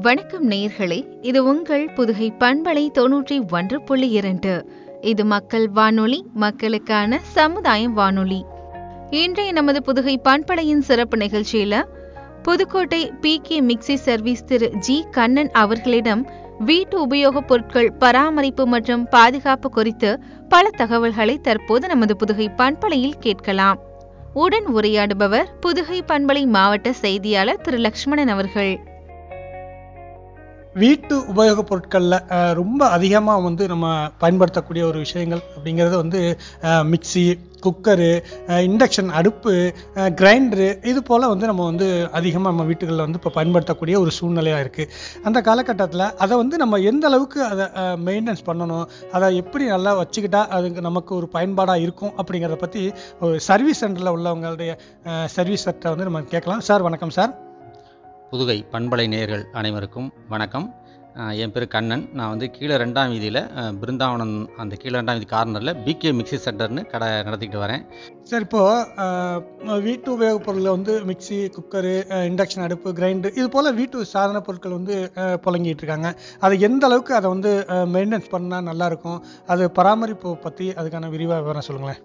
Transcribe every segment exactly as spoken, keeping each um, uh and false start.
வணக்கம் நேயர்களே, இது உங்கள் புதுகை பண்பலை தொன்னூற்றி ஒன்று புள்ளி இரண்டு. இது மக்கள் வானொலி, மக்களுக்கான சமுதாய வானொலி. இன்றைய நமது புதுகை பண்பலையின் சிறப்பு நிகழ்ச்சியில Pudukkottai B K mixie service Thiru G Kannan அவர்களிடம் வீட்டு உபயோகப் பொருட்கள் பராமரிப்பு மற்றும் பாதுகாப்பு குறித்து பல தகவல்களை தற்போது நமது புதுகை பண்பலையில் கேட்கலாம். உடன் உரையாடுபவர் புதுகை பண்பலை மாவட்ட செய்தியாளர் திரு லக்ஷ்மணன் அவர்கள். வீட்டு உபயோகப் பொருட்களில் ரொம்ப அதிகமாக வந்து நம்ம பயன்படுத்தக்கூடிய ஒரு விஷயங்கள் அப்படிங்கிறது வந்து மிக்சி, குக்கரு, இண்டக்ஷன் அடுப்பு, கிரைண்டரு, இது போல் வந்து நம்ம வந்து அதிகமாக நம்ம வீட்டுகளில் வந்து இப்போ பயன்படுத்தக்கூடிய ஒரு சூழ்நிலையாக இருக்குது. அந்த காலகட்டத்தில் அதை வந்து நம்ம எந்த அளவுக்கு அதை மெயின்டெனன்ஸ் பண்ணணும், அதை எப்படி நல்லா வச்சுக்கிட்டா அதுக்கு நமக்கு ஒரு பயன்பாடாக இருக்கும் அப்படிங்கிறத பற்றி ஒரு சர்வீஸ் சென்டரில் உள்ளவங்களுடைய சர்வீஸ் சென்டரை வந்து நம்ம கேட்கலாம். சார் வணக்கம் சார். புதுகை பண்பலை நேயர்கள் அனைவருக்கும் வணக்கம். என் பேர் கண்ணன். நான் வந்து கீழே ரெண்டாம் வீதியில் பிருந்தாவனம், அந்த கீழே ரெண்டாம் வீதி கார்னரில் பிகே மிக்சி சென்டர்னு கடை நடத்திக்கிட்டு வரேன். சார், இப்போது வீட்டு உபயோகப் பொருளில் வந்து மிக்சி, குக்கரு, இண்டக்ஷன் அடுப்பு, கிரைண்டர், இது போல் வீட்டு சாதன பொருட்கள் வந்து புழங்கிட்டு இருக்காங்க. அது எந்த அளவுக்கு அதை வந்து மெயின்டெனன்ஸ் பண்ணால் நல்லாயிருக்கும், அது பராமரிப்பு பற்றி அதுக்கான விரிவாக விவரம் சொல்லுங்களேன்.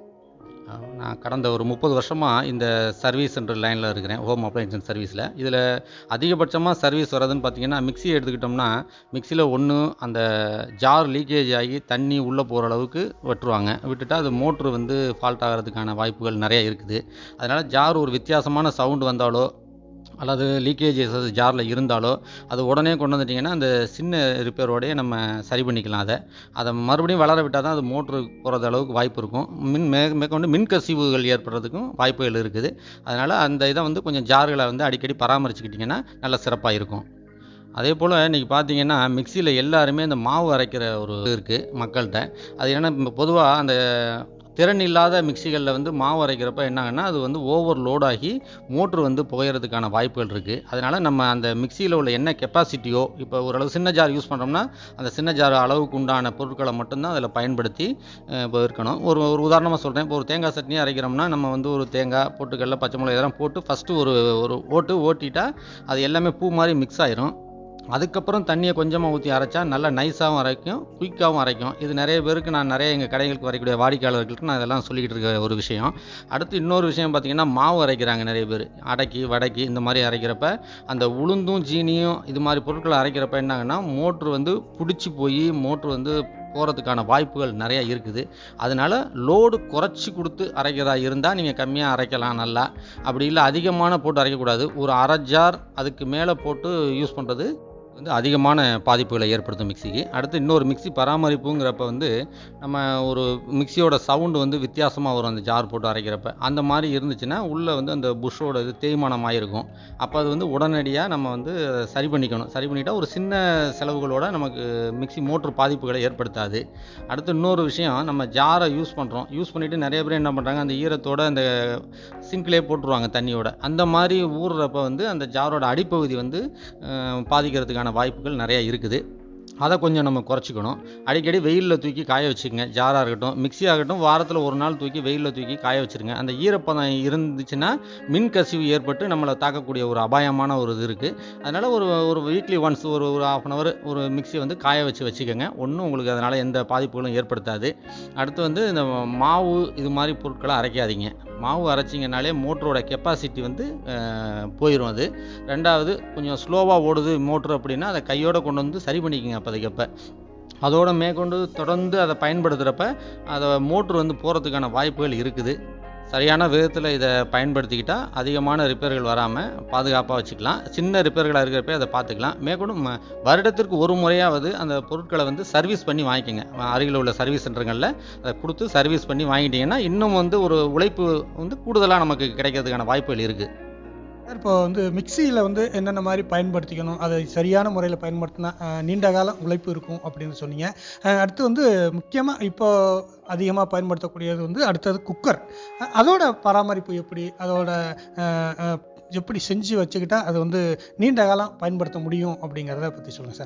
நான் கடந்த ஒரு முப்பது வருஷமாக இந்த சர்வீஸ் சென்டர் லைனில் இருக்கிறேன், ஹோம் அப்ளையன்ஸ் சர்வீஸில். இதில் அதிகபட்சமாக சர்வீஸ் வர்றதுன்னு பார்த்தீங்கன்னா, மிக்சி எடுத்துக்கிட்டோம்னா மிக்சியில் ஒன்று அந்த ஜார் லீக்கேஜ் ஆகி தண்ணி உள்ளே போகிற அளவுக்கு விட்டுருவாங்க. விட்டுட்டா அது மோட்ரு வந்து ஃபால்ட் ஆகிறதுக்கான வாய்ப்புகள் நிறைய இருக்குது. அதனால் ஜார் ஒரு வித்தியாசமான சவுண்டு வந்தாலோ அல்லது லீக்கேஜஸ் அது ஜாரில் இருந்தாலோ அது உடனே கொண்டு வந்துட்டிங்கன்னா அந்த சின்ன ரிப்பேரோடையே நம்ம சரி பண்ணிக்கலாம். அதை அதை மறுபடியும் வளர விட்டால் தான் அது மோட்ரு போகிறது அளவுக்கு வாய்ப்பு இருக்கும். மின் மே மேற்கொண்டு மின்கசிவுகள் ஏற்படுறதுக்கும் வாய்ப்புகள் இருக்குது. அதனால் அந்த இதை வந்து கொஞ்சம் ஜார்களை வந்து அடிக்கடி பராமரிச்சுக்கிட்டிங்கன்னா நல்ல சிறப்பாக இருக்கும். அதே போல் இன்றைக்கி பார்த்தீங்கன்னா மிக்சியில் எல்லாருமே இந்த மாவு அரைக்கிற ஒரு இது இருக்குது மக்கள்கிட்ட. அது ஏன்னா பொதுவாக அந்த திறன் இல்லாத மிக்சிகளில் வந்து மாவு அரைக்கிறப்ப என்னாங்கன்னா அது வந்து ஓவர் லோடாகி மோட்ரு வந்து புகையிறதுக்கான வாய்ப்புகள் இருக்குது. அதனால் நம்ம அந்த மிக்சியில் உள்ள என்ன கெப்பாசிட்டியோ, இப்போ ஓரளவு சின்ன ஜார் யூஸ் பண்ணுறோம்னா அந்த சின்ன ஜார் அளவுக்கு உண்டான பொருட்களை மட்டும்தான் அதில் பயன்படுத்தி இப்போ இருக்கணும். ஒரு ஒரு உதாரணமாக சொல்கிறேன். இப்போ ஒரு தேங்காய் சட்னி அரைக்கிறோம்னா நம்ம வந்து ஒரு தேங்காய், பொட்டுக்கடலை, பச்சை மிளகாய் இதெல்லாம் போட்டு ஃபஸ்ட்டு ஒரு ஒரு ஓட்டு ஓட்டிட்டா அது எல்லாமே பூ மாதிரி மிக்ஸ் ஆயிரும். அதுக்கப்புறம் தண்ணியை கொஞ்சமாக ஊற்றி அரைச்சா நல்லா நைஸாகவும் அரைக்கும், குயிக்காகவும் அரைக்கும். இது நிறைய பேருக்கு நான் நிறைய எங்கள் கடைகளுக்கு வரக்கூடிய வாடிக்கையாளர்களுக்கு நான் இதெல்லாம் சொல்லிக்கிட்டு இருக்க ஒரு விஷயம். அடுத்து இன்னொரு விஷயம் பார்த்திங்கன்னா, மாவு அரைக்கிறாங்க நிறைய பேர். அடக்கி வடக்கி இந்த மாதிரி அரைக்கிறப்ப அந்த உளுந்தும் ஜீனியும் இது மாதிரி பொருட்களை அரைக்கிறப்ப என்னாங்கன்னா மோட்ரு வந்து பிடிச்சி போய் மோட்ரு வந்து போகிறதுக்கான வாய்ப்புகள் நிறையா இருக்குது. அதனால் லோடு குறைச்சி கொடுத்து அரைக்கிறதா இருந்தால் நீங்கள் கம்மியாக அரைக்கலாம் நல்லா. அப்படி இல்லை அதிகமான போட்டு அரைக்கக்கூடாது. ஒரு அரை ஜார் அதுக்கு மேலே போட்டு யூஸ் பண்ணுறது வந்து அதிகமான பாதிப்புகளை ஏற்படுத்தும் மிக்சிக்கு. அடுத்து இன்னொரு மிக்சி பராமரிப்புங்கிறப்ப வந்து நம்ம ஒரு மிக்சியோட சவுண்டு வந்து வித்தியாசமாக வரும் அந்த ஜார் போட்டு அரைக்கிறப்ப. அந்த மாதிரி இருந்துச்சுன்னா உள்ளே வந்து அந்த புஷ்ஷோட இது தேய்மானம் ஆகிருக்கும். அப்போ அது வந்து உடனடியாக நம்ம வந்து சரி பண்ணிக்கணும். சரி பண்ணிட்டா ஒரு சின்ன செலவுகளோட நமக்கு மிக்சி மோட்ரு பாதிப்புகளை ஏற்படுத்தாது. அடுத்து இன்னொரு விஷயம், நம்ம ஜாரை யூஸ் பண்ணுறோம். யூஸ் பண்ணிவிட்டு நிறைய பேர் என்ன பண்ணுறாங்க, அந்த ஈரத்தோட அந்த சிங்க்லேயே போட்டுருவாங்க தண்ணியோட. அந்த மாதிரி ஊறுறப்ப வந்து அந்த ஜாரோட அடிப்பகுதி வந்து பாதிக்கிறதுக்கான வாய்ப்புகள் நிறையா இருக்குது. அதை கொஞ்சம் நம்ம குறைச்சிக்கணும். அடிக்கடி வெயிலில் தூக்கி காய வச்சுக்கங்க. ஜாராக இருக்கட்டும், மிக்சி ஆகட்டும், வாரத்தில் ஒரு நாள் தூக்கி வெயிலில் தூக்கி காய வச்சுருங்க. அந்த ஈரப்பதம் இருந்துச்சுன்னா மின் கசிவு ஏற்பட்டு நம்மளை தாக்கக்கூடிய ஒரு அபாயமான ஒரு இது இருக்குது. அதனால் ஒரு ஒரு வீக்லி ஒன்ஸ் ஒரு ஒரு ஹாஃப் அன் ஹவர் ஒரு மிக்சியை வந்து காய வச்சு வச்சுக்கோங்க. ஒன்றும் உங்களுக்கு அதனால் எந்த பாதிப்புகளும் ஏற்படுத்தாது. அடுத்து வந்து இந்த மாவு இது மாதிரி பொருட்களை அரைக்காதீங்க. மாவு அரைச்சிங்கனாலே மோட்டரோட கெப்பாசிட்டி வந்து போயிடும். அது ரெண்டாவது, கொஞ்சம் ஸ்லோவாக ஓடுது மோட்ரு அப்படின்னா அதை கையோடு கொண்டு வந்து சரி பண்ணிக்கோங்க அப்போதைக்கப்ப. அதோட மேற்கொண்டு தொடர்ந்து அதை பயன்படுத்துகிறப்ப அதை மோட்ரு வந்து போகிறதுக்கான வாய்ப்புகள் இருக்குது. சரியான விதத்தில் இதை பயன்படுத்திக்கிட்டால் அதிகமான ரிப்பேர்கள் வராமல் பாதுகாப்பாக வச்சுக்கலாம். சின்ன ரிப்பேர்களாக இருக்கிறப்ப அதை பார்த்துக்கலாம். மேற்கொண்டு வருடத்திற்கு ஒரு முறையாவது அந்த பொருட்களை வந்து சர்வீஸ் பண்ணி வாங்கிக்கோங்க. அருகில் உள்ள சர்வீஸ் சென்டர்களில் அதை கொடுத்து சர்வீஸ் பண்ணி வாங்கிட்டீங்கன்னா இன்னும் வந்து ஒரு உழைப்பு வந்து கூடுதலாக நமக்கு கிடைக்கிறதுக்கான வாய்ப்புகள் இருக்குது. இப்போ வந்து மிக்சியில் வந்து என்னென்ன மாதிரி பயன்படுத்திக்கணும், அதை சரியான முறையில் பயன்படுத்தினா நீண்ட காலம் உழைப்பு இருக்கும் அப்படின்னு சொன்னீங்க. அடுத்து வந்து முக்கியமாக இப்போ அதிகமாக பயன்படுத்தக்கூடியது வந்து அடுத்தது குக்கர். அதோட பராமரிப்பு எப்படி, அதோட எப்படி செஞ்சு வச்சுக்கிட்டா அது வந்து நீண்ட காலம் பயன்படுத்த முடியும் அப்படிங்கிறத பற்றி சொல்லுங்கள் சார்.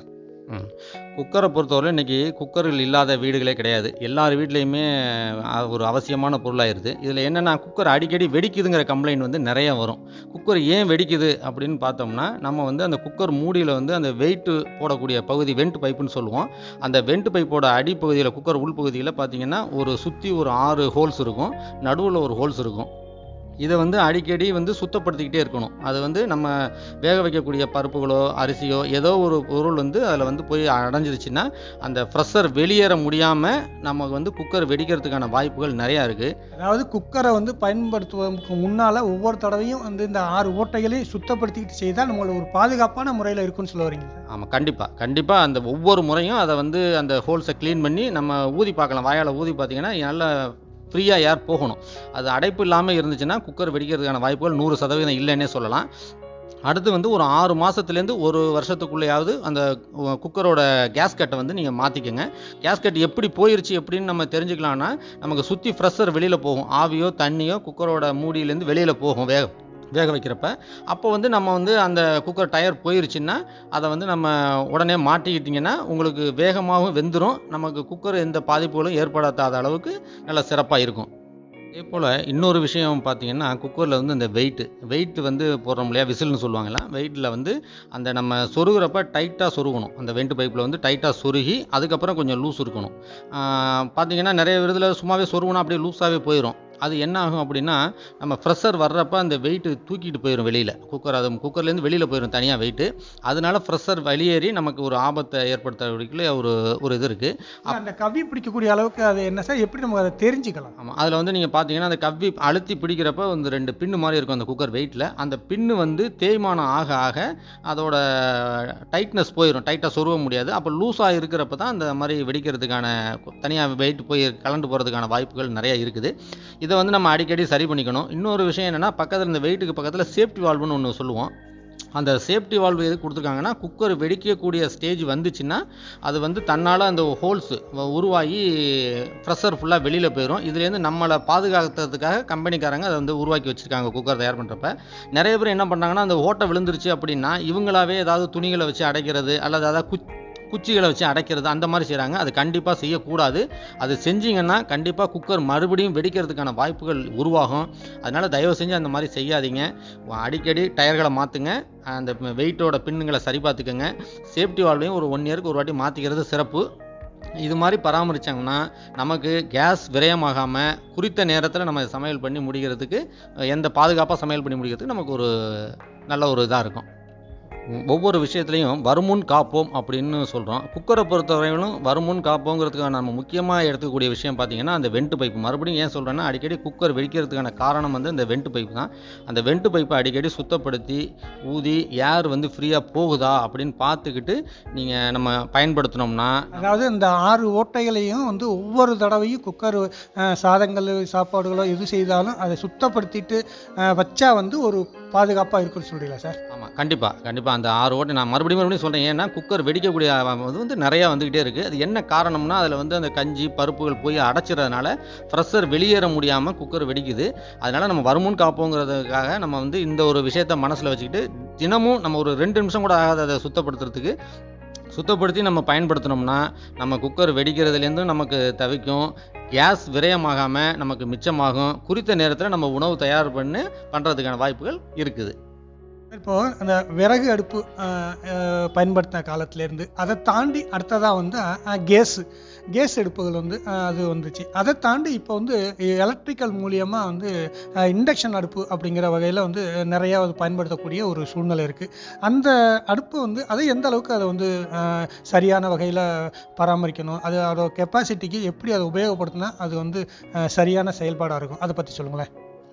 ம் குக்கரை பொறுத்தவரை இன்றைக்கி குக்கர்கள் இல்லாத வீடுகளே கிடையாது. எல்லார் வீட்லேயுமே அஹ், ஒரு அவசியமான பொருளாயிருது. இதில் என்னென்னா குக்கர் அடிக்கடி வெடிக்குதுங்கிற கம்ப்ளைண்ட் வந்து நிறைய வரும். குக்கர் ஏன் வெடிக்குது அப்படின்னு பார்த்தோம்னா, நம்ம வந்து அந்த குக்கர் மூடியில் வந்து அந்த வெயிட்டு போடக்கூடிய பகுதி வெண்ட் பைப்புன்னு சொல்லுவோம். அந்த வெண்ட் பைப்போட அடிப்பகுதியில் குக்கர் உள்பகுதியில் பார்த்தீங்கன்னா ஒரு சுற்றி ஒரு ஆறு ஹோல்ஸ் இருக்கும், நடுவில் ஒரு ஹோல்ஸ் இருக்கும். இதை வந்து அடிக்கடி வந்து சுத்தப்படுத்திக்கிட்டே இருக்கணும். அது வந்து நம்ம வேக வைக்கக்கூடிய பருப்புகளோ அரிசியோ ஏதோ ஒரு பொருள் வந்து அதில் வந்து போய் அடைஞ்சிருச்சுன்னா அந்த ப்ரெஷர் வெளியேற முடியாமல் நமக்கு வந்து குக்கர் வெடிக்கிறதுக்கான வாய்ப்புகள் நிறையா இருக்குது. அதாவது குக்கரை வந்து பயன்படுத்துவதற்கு முன்னால ஒவ்வொரு தடவையும் வந்து இந்த ஆறு ஓட்டைகளையும் சுத்தப்படுத்திக்கிட்டு செய்தால் நம்மளோட ஒரு பாதுகாப்பான முறையில் இருக்குன்னு சொல்ல வரீங்க சார்? ஆமாம், கண்டிப்பாக கண்டிப்பாக அந்த ஒவ்வொரு முறையும் அதை வந்து அந்த ஹோல்ஸை க்ளீன் பண்ணி நம்ம ஊதி பார்க்கலாம். வாயால் ஊதி பார்த்தீங்கன்னா நல்லா ஃப்ரீயாக ஏர் போகணும். அது அடைப்பு இல்லாமல் இருந்துச்சுன்னா குக்கர் வெடிக்கிறதுக்கான வாய்ப்புகள் நூறு சதவீதம் இல்லைன்னே சொல்லலாம். அடுத்து வந்து ஒரு ஆறு மாதத்துலேருந்து ஒரு வருஷத்துக்குள்ளேயாவது அந்த உ- குக்கரோட கேஸ்கட்டை வந்து நீங்கள் மாற்றிக்கங்க. கேஸ்கட் எப்படி போயிருச்சு எப்படின்னு நம்ம தெரிஞ்சுக்கலாம்னா, நமக்கு சுற்றி ப்ரெஷர் வெளியில் போகும், ஆவியோ தண்ணியோ குக்கரோட மூடியிலேருந்து வெளியில் போகும் வேக வேக வைக்கிறப்ப. அப்போ வந்து நம்ம வந்து அந்த குக்கர் டயர் போயிருச்சுன்னா அதை வந்து நம்ம உடனே மாட்டிக்கிட்டிங்கன்னா உங்களுக்கு வேகமாகவும் வெந்துடும், நமக்கு குக்கர் எந்த பாதிப்புகளும் ஏற்படாத அளவுக்கு நல்ல சிறப்பாக இருக்கும். அதே போல் இன்னொரு விஷயம் பார்த்தீங்கன்னா, குக்கரில் வந்து இந்த வெயிட்டு வெயிட் வந்து போடுறோம் இல்லையா, விசில்னு சொல்லுவாங்கல்ல, வெயிட்டில் வந்து அந்த நம்ம சொருகிறப்ப டைட்டாக சொருகணும். அந்த வெண்ட் பைப்பில் வந்து டைட்டாக சொருகி அதுக்கப்புறம் கொஞ்சம் லூஸ் இருக்கணும். ஆஹ் பார்த்தீங்கன்னா நிறைய விதத்தில் சும்மாவே சொருகுனா அப்படியே லூஸாகவே போயிடும். அது என்ன ஆகும் அப்படின்னா, நம்ம ப்ரெஷர் வர்றப்ப அந்த வெயிட்டு தூக்கிட்டு போயிடும் வெளியில், குக்கர் அது குக்கர்லேருந்து வெளியில் போயிடும் தனியாக வெயிட்டு. அதனால ப்ரெஷர் வெளியேறி நமக்கு ஒரு ஆபத்தை ஏற்படுத்தக்கூடிய ஒரு ஒரு இது இருக்குது. இல்ல, அந்த கவி பிடிக்கக்கூடிய அளவுக்கு அது என்ன சார், எப்படி நம்ம அதை தெரிஞ்சுக்கலாம்? ஆமாம், அதில் வந்து நீங்கள் பார்த்தீங்கன்னா அந்த கவ்வி அழுத்தி பிடிக்கிறப்ப வந்து ரெண்டு பின்னு மாதிரி இருக்கும் அந்த குக்கர் வெயிட்டில். அந்த பின்னு வந்து தேய்மானம் ஆக ஆக அதோட டைட்னஸ் போயிடும், டைட்டாக சொருக முடியாது. அப்போ லூஸாக இருக்கிறப்ப தான் அந்த மாதிரி வெடிக்கிறதுக்கான தனியாக வெயிட் போய் கலண்டு போகிறதுக்கான வாய்ப்புகள் நிறைய இருக்குது. இதை வந்து நம்ம அடிக்கடி சரி பண்ணிக்கணும். இன்னொரு விஷயம் என்னென்னா, பக்கத்தில் இந்த வெயிட்டுக்கு பக்கத்தில் சேஃப்டி வால்வுன்னு ஒன்று சொல்லுவோம். அந்த சேஃப்டி வால்வு எது கொடுத்துருக்காங்கன்னா, குக்கர் வெடிக்கக்கூடிய ஸ்டேஜ் வந்துச்சுன்னா அது வந்து தன்னால் அந்த ஹோல்ஸ் உருவாகி ப்ரெஷர் ஃபுல்லாக வெளியில் போயிடும். இதுலேருந்து நம்மளை பாதுகாக்கிறதுக்காக கம்பெனிக்காரங்க அதை வந்து உருவாக்கி வச்சுருக்காங்க. குக்கர் தயார் பண்ணுறப்ப நிறைய பேர் என்ன பண்ணுறாங்கன்னா, அந்த ஓட்டை விழுந்துருச்சு அப்படின்னா இவங்களாவே ஏதாவது துணிகளை வச்சு அடைக்கிறது அல்லது அதாவது குச் குச்சிகளை வச்சு அடைக்கிறது அந்த மாதிரி செய்கிறாங்க. அது கண்டிப்பாக செய்யக்கூடாது. அது செஞ்சீங்கன்னா கண்டிப்பாக குக்கர் மறுபடியும் வெடிக்கிறதுக்கான வாய்ப்புகள் உருவாகும். அதனால் தயவு செஞ்சு அந்த மாதிரி செய்யாதீங்க. அடிக்கடி டயர்களை மாற்றுங்க, அந்த வெயிட்டோட பின்னுங்களை சரி பார்த்துக்கங்க. சேஃப்டி வால்வையும் ஒரு ஒன் இயருக்கு ஒரு வாட்டி மாற்றிக்கிறது சிறப்பு. இது மாதிரி பராமரித்தாங்கன்னா நமக்கு கேஸ் விரயமாகாமல் குறித்த நேரத்தில் நம்ம சமையல் பண்ணி முடிக்கிறதுக்கு, எந்த பாதுகாப்பாக சமையல் பண்ணி முடிக்கிறதுக்கு நமக்கு ஒரு நல்ல ஒரு இதாக இருக்கும். ஒவ்வொரு விஷயத்துலையும் வருமுன் காப்போம் அப்படின்னு சொல்கிறோம். குக்கரை பொறுத்தவரையிலும் வருமுன் காப்போங்கிறதுக்கான நம்ம முக்கியமாக எடுத்துக்கக்கூடிய விஷயம் பார்த்தீங்கன்னா அந்த வெண்ட் பைப்பு. மறுபடியும் ஏன் சொல்கிறேன்னா, அடிக்கடி குக்கர் வெடிக்கிறதுக்கான காரணம் வந்து இந்த வெண்ட் பைப்பு தான். அந்த வெண்ட் பைப்பை அடிக்கடி சுத்தப்படுத்தி ஊதி ஏர் வந்து ஃப்ரீயாக போகுதா அப்படின்னு பார்த்துக்கிட்டு நீங்கள் நம்ம பயன்படுத்தினோம்னா, அதாவது இந்த ஆறு ஓட்டைகளையும் வந்து ஒவ்வொரு தடவையும் குக்கர் அஹ், சாதங்கள் சாப்பாடுகளோ எது செய்தாலும் அதை சுத்தப்படுத்திட்டு அஹ், வச்சா வந்து ஒரு பாதுகாப்பாக இருக்குன்னு சொல்றீங்களா சார்? ஆமாம், கண்டிப்பாக கண்டிப்பாக அந்த ஆறு ஓட்டை நான் மறுபடியும் மறுபடியும் சொல்கிறேன். ஏன்னா குக்கர் வெடிக்கக்கூடிய அது வந்து நிறையா வந்துக்கிட்டே இருக்குது. அது என்ன காரணம்னா, அதில் வந்து அந்த கஞ்சி பருப்புகள் போய் அடைச்சிறதுனால ப்ரெஷர் வெளியேற முடியாமல் குக்கர் வெடிக்குது. அதனால் நம்ம வருமுன் காப்போங்கிறதுக்காக நம்ம வந்து இந்த ஒரு விஷயத்தை மனசில் வச்சுக்கிட்டு தினமும் நம்ம ஒரு ரெண்டு நிமிஷம் கூட ஆகாத அதை சுத்தப்படுத்துறதுக்கு சுத்தப்படுத்தி நம்ம பயன்படுத்தினோம்னா நம்ம குக்கர் வெடிக்கிறதுலேருந்து நமக்கு தவிக்கும், கேஸ் விரயமாகாமல் நமக்கு மிச்சமாகும். குறித்த நேரத்தில் நம்ம உணவு தயார் பண்ணி பண்ணுறதுக்கான வாய்ப்புகள் இருக்குது. இப்போ அந்த விறகு அடுப்பு அஹ், அஹ், பயன்படுத்தின காலத்திலேருந்து அதை தாண்டி அடுத்ததாக வந்து கேஸு கேஸ் அடுப்புகள் வந்து அஹ், அது வந்துச்சு. அதை தாண்டி இப்போ வந்து எலக்ட்ரிக்கல் மூலியமாக வந்து இண்டக்ஷன் அடுப்பு அப்படிங்கிற வகையில் வந்து நிறையா அது பயன்படுத்தக்கூடிய ஒரு சூழ்நிலை இருக்குது. அந்த அடுப்பு வந்து அதை எந்த அளவுக்கு அதை வந்து அஹ், சரியான வகையில் பராமரிக்கணும், அது அதோட கெப்பாசிட்டிக்கு எப்படி அதை உபயோகப்படுத்தினா அது வந்து அஹ், சரியான செயல்பாடாக இருக்கும், அதை பற்றி சொல்லுங்களேன்.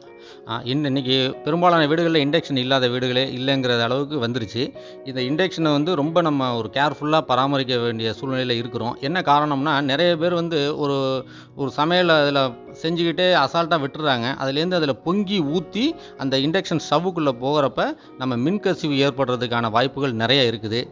ஆ, இன்ன இன்னைக்கு பெரும்பாலான வீடுகளில் இண்டக்ஷன் இல்லாத வீடுகளே இல்லைங்கிற அளவுக்கு வந்துருச்சு. இந்த இண்டக்ஷனை வந்து ரொம்ப நம்ம ஒரு கேர்ஃபுல்லாக பராமரிக்க வேண்டிய சூழ்நிலையில் இருக்கிறோம். என்ன காரணம்னா, நிறைய பேர் வந்து ஒரு ஒரு சமையலை அதில் செஞ்சுக்கிட்டே அசால்ட்டாக விட்டுறாங்க. அதுலேருந்து அதில் பொங்கி ஊற்றி அந்த இண்டக்ஷன் ஸ்டவ்வுக்குள்ளே போகிறப்ப நம்ம மின்கசிவு ஏற்படுறதுக்கான வாய்ப்புகள் நிறைய இருக்குது.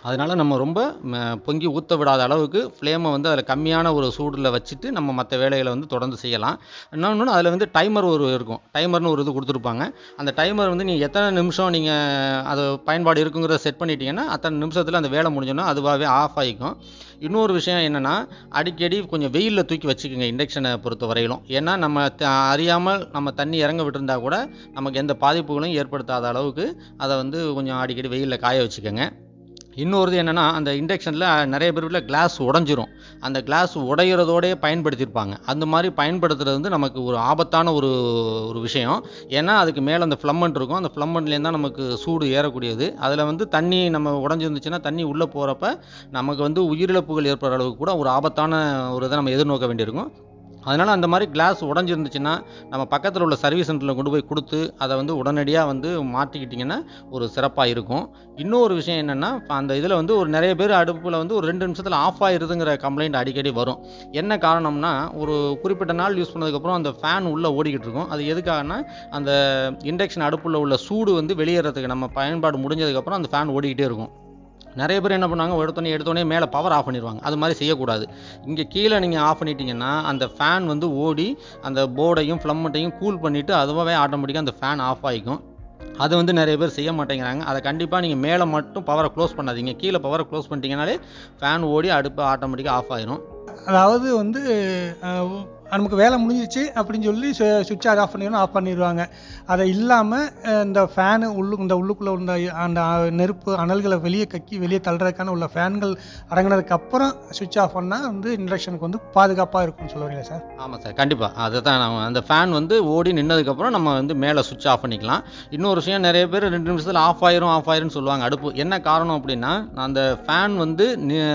அதனால் நம்ம ரொம்ப ம, பொங்கி ஊற்ற விடாத அளவுக்கு ஃப்ளேமை வந்து அதில் கம்மியான ஒரு சூடில் வச்சுட்டு நம்ம மற்ற வேலைகளை வந்து தொடர்ந்து செய்யலாம். இன்னொன்று அதில் வந்து டைமர் ஒரு இருக்கும், டைமர்னு ஒரு இது கொடுத்துருப்பாங்க. அந்த டைமர் வந்து நீங்கள் எத்தனை நிமிஷம் நீங்கள் அது பயன்பாடு இருக்குங்கிறத செட் பண்ணிட்டீங்கன்னா அத்தனை நிமிஷத்தில் அந்த வேலை முடிஞ்சோன்னா அதுவாகவே ஆஃப் ஆகிக்கும். இன்னொரு விஷயம் என்னென்னா, அடிக்கடி கொஞ்சம் வெயிலில் தூக்கி வச்சுக்கோங்க இண்டக்ஷனை பொறுத்த வரையிலும். ஏன்னா நம்ம த அறியாமல் நம்ம தண்ணி இறங்க விட்டுருந்தா கூட நமக்கு எந்த பாதிப்புகளும் ஏற்படுத்தாத அளவுக்கு அதை வந்து கொஞ்சம் அடிக்கடி வெயிலில் காய வச்சுக்கோங்க. இன்னொரு என்னென்னா, அந்த இண்டக்ஷனில் நிறைய பேர் வீட்டில் கிளாஸ் உடஞ்சிரும். அந்த கிளாஸ் உடையிறதோடய பயன்படுத்தியிருப்பாங்க. அந்த மாதிரி பயன்படுத்துறது வந்து நமக்கு ஒரு ஆபத்தான ஒரு ஒரு விஷயம். ஏன்னா அதுக்கு மேலே அந்த ஃப்ளம்மண்ட் இருக்கும், அந்த ஃப்ளம்மண்ட்லேருந்து தான் நமக்கு சூடு ஏறக்கூடியது. அதில் வந்து தண்ணி நம்ம உடஞ்சிருந்துச்சுன்னா தண்ணி உள்ளே போகிறப்ப நமக்கு வந்து உயிரிழப்புகள் ஏற்படுற அளவுக்கு கூட ஒரு ஆபத்தான ஒரு இதை நம்ம எதிர்நோக்க வேண்டியிருக்கும். அதனால் அந்த மாதிரி கிளாஸ் உடஞ்சிருந்துச்சுன்னா நம்ம பக்கத்தில் உள்ள சர்வீஸ் சென்டரில் கொண்டு போய் கொடுத்து அதை வந்து உடனடியாக வந்து மாற்றிக்கிட்டிங்கன்னா ஒரு சிறப்பாக இருக்கும். இன்னொரு விஷயம் என்னென்னா, அந்த இதில் வந்து ஒரு நிறைய பேர் அடுப்பில் வந்து ஒரு ரெண்டு நிமிஷத்தில் ஆஃப் ஆகிருதுங்கிற கம்ப்ளைண்ட் அடிக்கடி வரும். என்ன காரணம்னா, ஒரு குறிப்பிட்ட நாள் யூஸ் பண்ணதுக்கப்புறம் அந்த ஃபேன் உள்ளே ஓடிக்கிட்டு இருக்கும். அது எதுக்காகனா, அந்த இண்டக்ஷன் அடுப்பில் உள்ள சூடு வந்து வெளியேறதுக்கு நம்ம பயன்பாடு முடிஞ்சதுக்கப்புறம் அந்த ஃபேன் ஓடிக்கிட்டே இருக்கும். நிறைய பேர் என்ன பண்ணுவாங்க, எடுத்தோடனே எடுத்தோடனே மேலே பவர் ஆஃப் பண்ணிடுவாங்க. அது மாதிரி செய்யக்கூடாது. இங்கே கீழே நீங்கள் ஆஃப் பண்ணிட்டீங்கன்னா அந்த ஃபேன் வந்து ஓடி அந்த போர்டையும் ஃப்ளம்மட்டையும் கூல் பண்ணிவிட்டு அதுவாகவே ஆட்டோமேட்டிக்காக அந்த ஃபேன் ஆஃப் ஆகிக்கும். அது வந்து நிறைய பேர் செய்ய மாட்டேங்கிறாங்க. அதை கண்டிப்பாக நீங்கள் மேலே மட்டும் பவரை க்ளோஸ் பண்ணாதீங்க. கீழே பவரை க்ளோஸ் பண்ணிட்டீங்கனாலே ஃபேன் ஓடி அடுப்பு ஆட்டோமேட்டிக்காக ஆஃப் ஆயிரும். அதாவது வந்து அஹ், நமக்கு வேலை முடிஞ்சிச்சு அப்படின்னு சொல்லி சுவிட்ச் ஆஃப் பண்ணிடணும், ஆஃப் பண்ணிடுவாங்க. அதை இல்லாமல் இந்த ஃபேனு உள்ளு இந்த உள்ளுக்குள்ளே உள்ள அந்த நெருப்பு அனல்களை வெளியே கக்கி வெளியே தள்ளுறதுக்கான உள்ள ஃபேன்கள் அடங்கினதுக்கு அப்புறம் சுவிட்ச் ஆஃப் பண்ணால் வந்து இண்டக்ஷனுக்கு வந்து பாதுகாப்பாக இருக்கும்னு சொல்லுவீங்களா சார்? ஆமாம் சார், கண்டிப்பாக. அதை தான் நம்ம அந்த ஃபேன் வந்து ஓடி நின்னதுக்கப்புறம் நம்ம வந்து மேலே சுவிட்ச் ஆஃப் பண்ணிக்கலாம். இன்னொரு விஷயம், நிறைய பேர் ரெண்டு நிமிஷத்தில் ஆஃப் ஆயிரும் ஆஃப் ஆயிரும்னு சொல்லுவாங்க அடுப்பு. என்ன காரணம் அப்படின்னா, அந்த ஃபேன் வந்து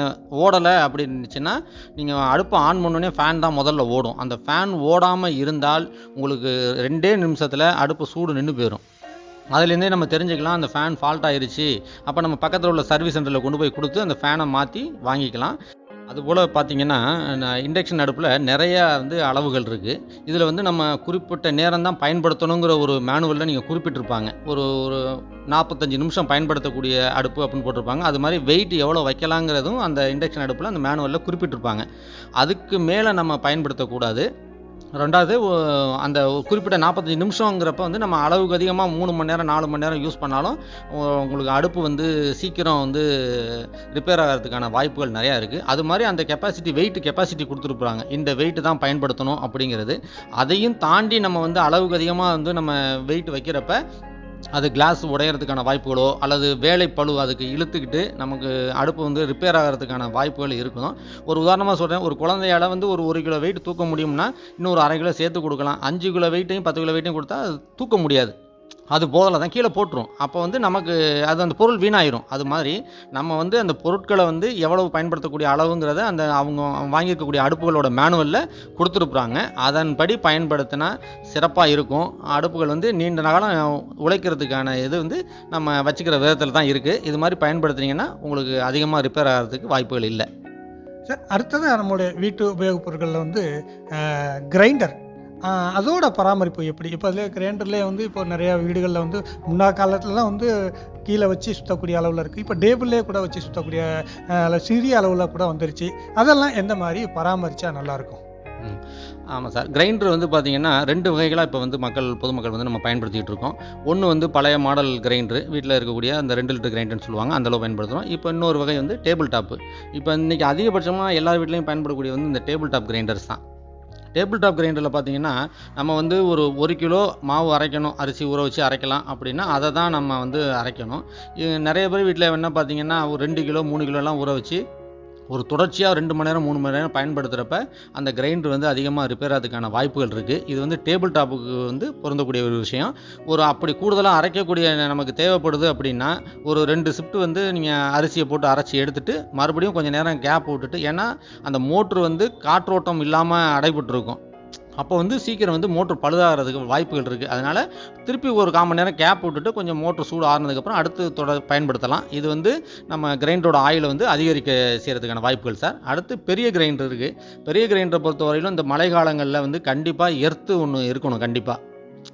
ஓடலை அப்படின்னுச்சுன்னா நீங்கள் அடுப்பு ஆன் பண்ணோடனே ஃபேன் தான் முதல்ல ஓடும். அந்த ஃபேன் ஓடாமல் இருந்தால் உங்களுக்கு ரெண்டே நிமிஷத்தில் அடுப்பு சூடு நின்று போயிடும். அதுலேருந்தே நம்ம தெரிஞ்சுக்கலாம் அந்த ஃபேன் ஃபால்ட் ஆயிருச்சு. அப்போ நம்ம பக்கத்தில் உள்ள சர்வீஸ் சென்டரில் கொண்டு போய் கொடுத்து அந்த ஃபேனை மாற்றி வாங்கிக்கலாம். அதுபோல் பார்த்தீங்கன்னா, இண்டக்ஷன் அடுப்பில் நிறையா வந்து அளவுகள் இருக்குது. இதில் வந்து நம்ம குறிப்பிட்ட நேரம் தான் பயன்படுத்தணுங்கிற ஒரு மேனுவலில் நீங்கள் குறிப்பிட்டிருப்பாங்க. ஒரு ஒரு நாற்பத்தஞ்சு நிமிஷம் பயன்படுத்தக்கூடிய அடுப்பு அப்படின்னு போட்டிருப்பாங்க. அது மாதிரி வெயிட் எவ்வளோ வைக்கலாங்கிறதும் அந்த இண்டக்ஷன் அடுப்பில் அந்த மேனுவலில் குறிப்பிட்டிருப்பாங்க. அதுக்கு மேலே நம்ம பயன்படுத்தக்கூடாது. ரெண்டாவது, ஒ- அந்த ஒரு குறிப்பிட்ட நாற்பத்தஞ்சு நிமிஷங்கிறப்ப வந்து நம்ம அளவுக்கு அதிகமாக மூணு மணி நேரம் நாலு மணி நேரம் யூஸ் பண்ணாலும் உ- உங்களுக்கு அடுப்பு வந்து சீக்கிரம் வந்து ரிப்பேர் ஆகிறதுக்கான வாய்ப்புகள் நிறையா இருக்குது. அது மாதிரி அந்த கெப்பாசிட்டி வெயிட் கெப்பாசிட்டி கொடுத்துருப்பாங்க, இந்த வெயிட் தான் பயன்படுத்தணும் அப்படிங்கிறது. அதையும் தாண்டி நம்ம வந்து அளவுக்கு அதிகமாக வந்து நம்ம வெயிட் வைக்கிறப்ப அது கிளாஸ் உடையறதுக்கான வாய்ப்புகளோ அல்லது வேலைப்பளு அதுக்கு இழுத்துக்கிட்டு நமக்கு அடுப்பு வந்து ரிப்பேர் ஆகிறதுக்கான வாய்ப்புகள் இருக்கும். ஒரு உதாரணமாக சொல்கிறேன், ஒரு குழந்தையால் வந்து ஒரு ஒரு கிலோ வெயிட் தூக்க முடியும்னா இன்னொரு அரை கிலோ சேர்த்து கொடுக்கலாம். அஞ்சு கிலோ வெயிட்டையும் பத்து கிலோ வெயிட்டையும் கொடுத்தா அது தூக்க முடியாது, அது போதில் தான் கீழே போட்டுரும். அப்போ வந்து நமக்கு அது அந்த பொருள் வீணாயிரும். அது மாதிரி நம்ம வந்து அந்த பொருட்களை வந்து எவ்வளவு பயன்படுத்தக்கூடிய அளவுங்கிறத அந்த அவங்க வாங்கியிருக்கக்கூடிய அடுப்புகளோட மேனுவலில் கொடுத்துருப்பாங்க. அதன்படி பயன்படுத்தினா சிறப்பாக இருக்கும். அடுப்புகள் வந்து நீண்ட காலம் உழைக்கிறதுக்கான இது வந்து நம்ம வச்சுக்கிற விதத்தில் தான் இருக்குது. இது மாதிரி பயன்படுத்துனீங்கன்னா உங்களுக்கு அதிகமாக ரிப்பேர் ஆகிறதுக்கு வாய்ப்புகள் இல்லை. சார், அடுத்தது நம்மளுடைய வீட்டு உபயோகப் பொருட்களில் வந்து கிரைண்டர், அதோட பராமரிப்பு எப்படி? இப்போ அதில் கிரைண்டர்லேயே வந்து இப்போ நிறையா வீடுகளில் வந்து முன்னா காலத்துலலாம் வந்து கீழே வச்சு சுற்றக்கூடிய அளவில் இருக்குது. இப்போ டேபிள்லேயே கூட வச்சு சுற்றக்கூடிய அஹ், சிறிய அளவில் கூட வந்துருச்சு. அதெல்லாம் எந்த மாதிரி பராமரித்தா நல்லாயிருக்கும்? ம். ஆமாம் சார், கிரைண்டர் வந்து பார்த்தீங்கன்னா ரெண்டு வகைகளாக இப்போ வந்து மக்கள் பொதுமக்கள் வந்து நம்ம பயன்படுத்திகிட்டு இருக்கோம். ஒன்று வந்து பழைய மாடல் கிரைண்டரு, வீட்டில் இருக்கக்கூடிய அந்த ரெண்டு லிட்டர் கிரைண்டர்னு சொல்லுவாங்க, அந்த அளவு பயன்படுத்துகிறோம். இப்போ இன்னொரு வகை வந்து டேபிள் டாப்பு. இப்போ இன்றைக்கி அதிகபட்சமாக எல்லார் வீட்லேயும் பயன்படக்கூடிய வந்து இந்த டேபிள் டாப் கிரைண்டர்ஸ் தான். டேபிள் டாப் கிரைண்டரில் பார்த்தீங்கன்னா நம்ம வந்து ஒரு ஒரு கிலோ மாவு அரைக்கணும், அரிசி ஊற வச்சு அரைக்கலாம் அப்படின்னா அதை தான் நம்ம வந்து அரைக்கணும். இது நிறைய பேர் வீட்டில் என்ன பார்த்தீங்கன்னா ஒரு ரெண்டு கிலோ மூணு கிலோலாம் ஊற வச்சு ஒரு தொடர்ச்சியாக ரெண்டு மணி நேரம் மூணு மணி நேரம் பயன்படுத்துகிறப்ப அந்த கிரைண்டர் வந்து அதிகமாக ரிப்பேர் ஆகிறதுக்கான வாய்ப்புகள் இருக்குது. இது வந்து டேபிள் டாப்புக்கு வந்து பொருந்தக்கூடிய ஒரு விஷயம். ஒரு அப்படி கூடுதலாக அரைக்கக்கூடிய நமக்கு தேவைப்படுது அப்படின்னா ஒரு ரெண்டு ஷிஃப்ட் வந்து நீங்கள் அரிசியை போட்டு அரைச்சி எடுத்துட்டு மறுபடியும் கொஞ்சம் நேரம் கேப் விட்டுட்டு, ஏன்னா அந்த மோட்ரு வந்து காற்றோட்டம் இல்லாமல் அடைபட்டுருக்கும். அப்போ வந்து சீக்கிரம் வந்து மோட்ரு பழுதாகிறதுக்கு வாய்ப்புகள் இருக்குது. அதனால் திருப்பி ஒரு கால் மணி நேரம் கேப் விட்டுட்டு கொஞ்சம் மோட்ரு சூடு ஆறுனதுக்கப்புறம் அடுத்து தொடர் பயன்படுத்தலாம். இது வந்து நம்ம கிரைண்டரோட ஆயிலை வந்து அதிகரிக்க செய்கிறதுக்கான வாய்ப்புகள் சார். அடுத்து பெரிய கிரைண்டர் இருக்குது. பெரிய கிரைண்டரை பொறுத்த வரையிலும் இந்த மழை காலங்களில் வந்து கண்டிப்பாக எர்த்து ஒன்று இருக்கணும். கண்டிப்பாக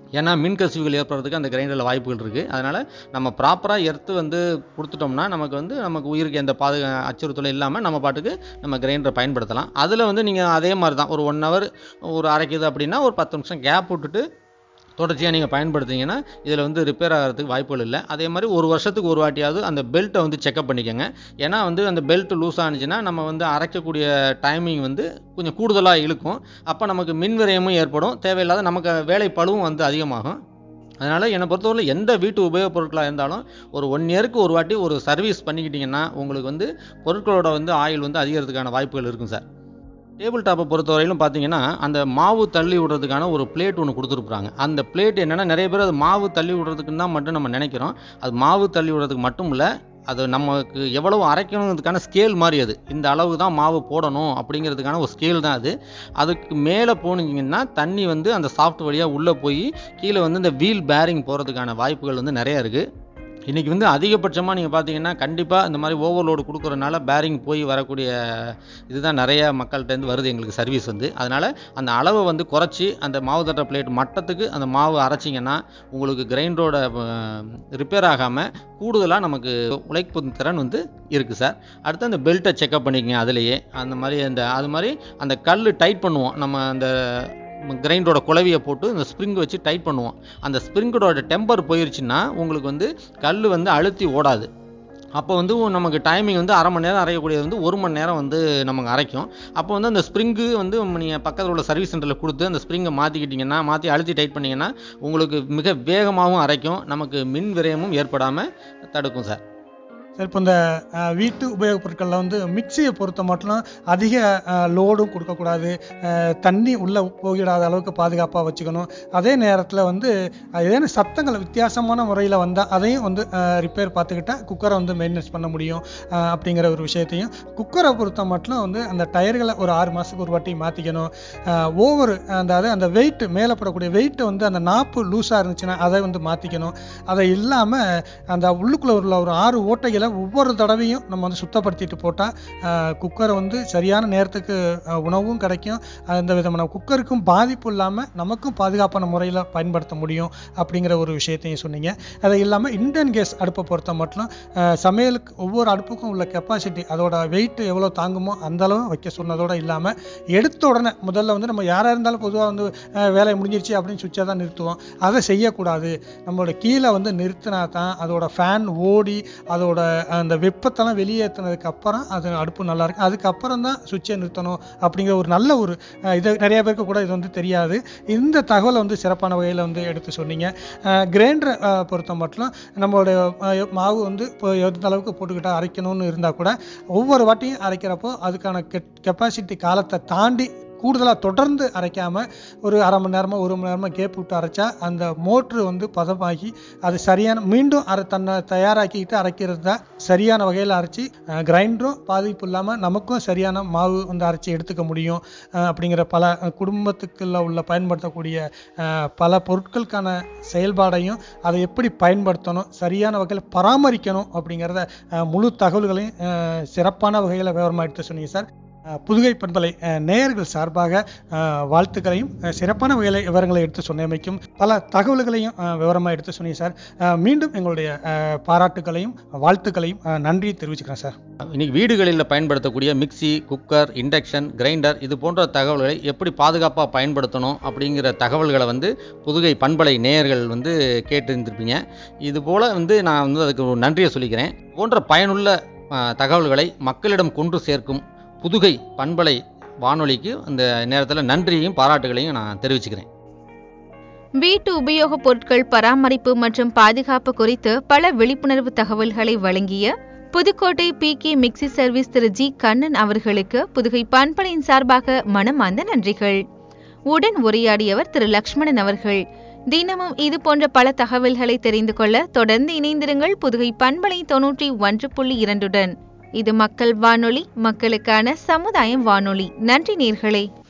ஏன்னா மின் கசிவுகள் ஏற்படுறதுக்கு அந்த கிரைண்டரில் வாய்ப்புகள் இருக்குது. அதனால் நம்ம ப்ராப்பராக எர்த்து வந்து கொடுத்துட்டோம்னா நமக்கு வந்து நமக்கு உயிருக்கு எந்த பாதுகா அச்சுறுத்தலும் இல்லாமல் நம்ம பாட்டுக்கு நம்ம கிரைண்டரை பயன்படுத்தலாம். அதில் வந்து நீங்கள் அதே மாதிரி தான் ஒரு ஒன் ஹவர் ஒரு அரைக்குது அப்படின்னா ஒரு பத்து நிமிஷம் கேப் விட்டுட்டு தொடர்ச்சியாக நீங்கள் பயன்படுத்திங்கன்னா இதில் வந்து ரிப்பேர் ஆகிறதுக்கு வாய்ப்புகள் இல்லை. அதே மாதிரி ஒரு வருஷத்துக்கு ஒரு வாட்டியாவது அந்த பெல்ட்டை வந்து செக்அப் பண்ணிக்கோங்க. ஏன்னா வந்து அந்த பெல்ட் லூஸ் ஆனிச்சுன்னா நம்ம வந்து அரைக்கக்கூடிய டைமிங் வந்து கொஞ்சம் கூடுதலாக இழுக்கும். அப்போ நமக்கு மின் விரயமும் ஏற்படும், தேவையில்லாத நமக்கு வேலை பளுவும் வந்து அதிகமாகும். அதனால் என்னை பொறுத்தவரை எந்த வீட்டு உபயோகப் பொருட்களாக இருந்தாலும் ஒரு ஒன் இயருக்கு ஒரு வாட்டி ஒரு சர்வீஸ் பண்ணிக்கிட்டிங்கன்னா உங்களுக்கு வந்து பொருட்களோட வந்து ஆயுள் வந்து அதிகரிக்கிறதுக்கான வாய்ப்புகள் இருக்கும் சார். டேபிள் டாப்பை பொறுத்தவரையிலும் பார்த்தீங்கன்னா அந்த மாவு தள்ளி விடுறதுக்கான ஒரு பிளேட் ஒன்று கொடுத்துருப்பாங்க. அந்த பிளேட் என்னென்னா நிறைய பேர் அது மாவு தள்ளி விடுறதுக்குன்னு தான் மட்டும் நம்ம நினைக்கிறோம். அது மாவு தள்ளி விடுறதுக்கு மட்டும் இல்லை, அது நமக்கு எவ்வளவு அரைக்கணுங்கிறதுக்கான ஸ்கேல் மாதிரி. அது இந்த அளவு தான் மாவு போடணும் அப்படிங்கிறதுக்கான ஒரு ஸ்கேல் தான் அது. அதுக்கு மேலே போனீங்கன்னா தண்ணி வந்து அந்த சாஃப்ட் வழியாக உள்ளே போய் கீழே வந்து இந்த வீல் பேரிங் போகிறதுக்கான வாய்ப்புகள் வந்து நிறையா இருக்குது. இன்றைக்கி வந்து அதிகபட்சமாக நீங்கள் பார்த்தீங்கன்னா கண்டிப்பாக இந்த மாதிரி ஓவர்லோடு கொடுக்குறதுனால பேரிங் போய் வரக்கூடிய இதுதான் நிறைய மக்கள்கிட்டேருந்து வருது எங்களுக்கு சர்வீஸ் வந்து. அதனால் அந்த அளவை வந்து குறைச்சி அந்த மாவு தட்டுற பிளேட் மட்டத்துக்கு அந்த மாவு அரைச்சிங்கன்னா உங்களுக்கு கிரைண்டரோட ரிப்பேர் ஆகாமல் கூடுதலாக நமக்கு உழைப்பு திறன் வந்து இருக்குது சார். அடுத்து அந்த பெல்ட்டை செக்அப் பண்ணிக்கங்க. அதுலேயே அந்த மாதிரி அந்த அது மாதிரி அந்த கல் டைட் பண்ணுவோம். நம்ம அந்த கிரைண்டரோட குழவியை போட்டு இந்த ஸ்ப்ரிங் வச்சு டைட் பண்ணுவோம். அந்த ஸ்ப்ரிங்கோட டெம்பர் போயிருச்சுன்னா உங்களுக்கு வந்து கல் வந்து அழுத்தி ஓடாது. அப்போ வந்து நமக்கு டைமிங் வந்து அரை மணி நேரம் அரைக்கக்கூடியது வந்து ஒரு மணி நேரம் வந்து நமக்கு அரைக்கும். அப்போ வந்து அந்த ஸ்ப்ரிங்கு வந்து நீங்கள் பக்கத்தில் உள்ள சர்வீஸ் சென்டரில் கொடுத்து அந்த ஸ்ப்ரிங்கை மாற்றிக்கிட்டிங்கன்னா மாற்றி அழுத்தி டைட் பண்ணிங்கன்னா உங்களுக்கு மிக வேகமாகவும் அரைக்கும், நமக்கு மின் விரயமும் ஏற்படாமல் தடுக்கும் சார். சார், இப்போ இந்த வீட்டு உபயோகப் பொருட்களில் வந்து மிக்சியை பொறுத்த மட்டும் அதிக லோடும் கொடுக்கக்கூடாது, தண்ணி உள்ளே போகிடாத அளவுக்கு பாதுகாப்பாக வச்சுக்கணும். அதே நேரத்தில் வந்து ஏதேனும் சத்தங்கள் வித்தியாசமான முறையில் வந்தால் அதையும் வந்து ரிப்பேர் பார்த்துக்கிட்டால் குக்கரை வந்து மெயின்டெனன்ஸ் பண்ண முடியும் அப்படிங்கிற ஒரு விஷயத்தையும், குக்கரை பொறுத்த மட்டும் வந்து அந்த டயர்களை ஒரு ஆறு மாதத்துக்கு ஒரு வாட்டி மாற்றிக்கணும். ஓவர் அந்த அந்த வெயிட் மேலே போடக்கூடிய வெயிட்டை வந்து அந்த நாப்பு லூஸாக இருந்துச்சுன்னா அதை வந்து மாற்றிக்கணும். அதை இல்லாமல் அந்த உள்ளுக்குள்ளே உள்ள ஒரு ஆறு ஓட்டைகளை ஒவ்வொரு தடவையும் நம்ம வந்து சுத்தப்படுத்திட்டு போட்டால் குக்கரை வந்து சரியான நேரத்துக்கு உணவும் கிடைக்கும், அந்த விதமான குக்கருக்கும் பாதிப்பு இல்லாமல் நமக்கும் பாதுகாப்பான முறையில் பயன்படுத்த முடியும் அப்படிங்கிற ஒரு விஷயத்தையும் சொன்னீங்க. அதை இல்லாமல் இண்டேன் கேஸ் அடுப்பை பொறுத்த மட்டும் சமையலுக்கு ஒவ்வொரு அடுப்புக்கும் உள்ள கெப்பாசிட்டி அதோட வெயிட் எவ்வளோ தாங்குமோ அந்த அளவு வைக்க சொன்னதோடு இல்லாமல் எடுத்த உடனே முதல்ல வந்து நம்ம யாராக இருந்தாலும் பொதுவாக வந்து வேலையை முடிஞ்சிருச்சு அப்படின்னு சுவிட்சை தான் நிறுத்துவோம். அதை செய்யக்கூடாது. நம்மளோட கீழே வந்து நிறுத்தினா தான் அதோட ஃபேன் ஓடி அதோட அந்த வெப்பத்தெல்லாம் வெளியேற்றினதுக்கு அப்புறம் அது அடுப்பு நல்லா இருக்கும். அதுக்கப்புறம் தான் சுவிட்சை நிறுத்தணும் அப்படிங்கிற ஒரு நல்ல ஒரு இது நிறைய பேருக்கு கூட இது வந்து தெரியாது. இந்த தகவலை வந்து சிறப்பான வகையில் வந்து எடுத்து சொன்னீங்க. கிரைண்டரை பொறுத்த மட்டும் நம்மளுடைய மாவு வந்து இப்போ எந்த அளவுக்கு போட்டுக்கிட்டால் அரைக்கணும்னு இருந்தால் கூட ஒவ்வொரு வாட்டியும் அரைக்கிறப்போ அதுக்கான கெப்பாசிட்டி காலத்தை தாண்டி கூடுதலாக தொடர்ந்து அரைக்காமல் ஒரு அரை மணி நேரமாக ஒரு மணி நேரமாக கேப் விட்டு அரைச்சா அந்த மோட்ரு வந்து பதமாகி அது சரியான மீண்டும் அரை தன்னை தயாராக்கிட்டு அரைக்கிறது தான் சரியான வகையில் அரைச்சி கிரைண்டரும் பாதிப்பு இல்லாமல் நமக்கும் சரியான மாவு வந்து அரைச்சி எடுத்துக்க முடியும். அப்படிங்கிற பல குடும்பத்துக்குள்ள உள்ள பயன்படுத்தக்கூடிய பல பொருட்களுக்கான செயல்பாடையும் அதை எப்படி பயன்படுத்தணும், சரியான வகையில் பராமரிக்கணும் அப்படிங்கிறத முழு தகவல்களையும் சிறப்பான வகையில் விவரமாக எடுத்து சொன்னீங்க சார். புதுகை பண்பலை நேயர்கள் சார்பாக வாழ்த்துக்களையும் சிறப்பான வகையில் விவரங்களை எடுத்து சொன்னமைக்கும் பல தகவல்களையும் விவரமாக எடுத்து சொன்னீங்க சார். மீண்டும் எங்களுடைய பாராட்டுகளையும் வாழ்த்துக்களையும் நன்றி தெரிவிச்சுக்கிறேன் சார். இன்னைக்கு வீடுகளில் பயன்படுத்தக்கூடிய மிக்சி, குக்கர், இண்டக்ஷன், கிரைண்டர் இது போன்ற தகவல்களை எப்படி பாதுகாப்பாக பயன்படுத்தணும் அப்படிங்கிற தகவல்களை வந்து புதுகை பண்பலை நேயர்கள் வந்து கேட்டிருந்திருப்பீங்க. இது போல் வந்து நான் வந்து அதுக்கு ஒரு நன்றியை சொல்லிக்கிறேன். போன்ற பயனுள்ள தகவல்களை மக்களிடம் கொண்டு சேர்க்கும் புதுகை பண்பலை வானொலிக்கு இந்த நேரத்தில் நன்றியையும் பாராட்டுகளையும் நான் தெரிவிச்சுக்கிறேன். வீட்டு உபயோகப் பொருட்கள் பராமரிப்பு மற்றும் பாதுகாப்பு குறித்து பல விழிப்புணர்வு தகவல்களை வழங்கிய Pudukkottai B K mixie service Thiru G Kannan அவர்களுக்கு புதுகை பண்பலையின் சார்பாக மனமார்ந்த நன்றிகள். உடன் உரையாடியவர் திரு லக்ஷ்மணன் அவர்கள். தினமும் இது போன்ற பல தகவல்களை தெரிந்து கொள்ள தொடர்ந்து இணைந்திருங்கள் புதுகை பண்பலை தொன்னூற்றி ஒன்று புள்ளி இரண்டுடன். இது மக்கள் வானொலி, மக்களுக்கான சமுதாயம் வானொலி. நன்றி நேயர்களே.